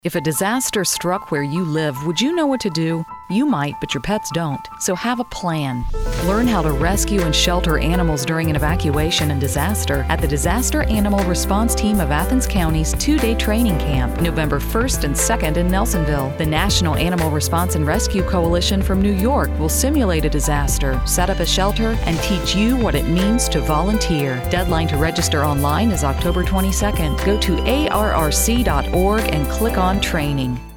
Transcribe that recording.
If a disaster struck where you live, would you know what to do? You might, but your pets don't. So have a plan. Learn how to rescue and shelter animals during an evacuation and disaster at the Disaster Animal Response Team of Athens County's 2-day training camp, November 1st and 2nd in Nelsonville. The National Animal Response and Rescue Coalition from New York will simulate a disaster, set up a shelter, and teach you what it means to volunteer. Deadline to register online is October 22nd. Go to arrc.org and click on training.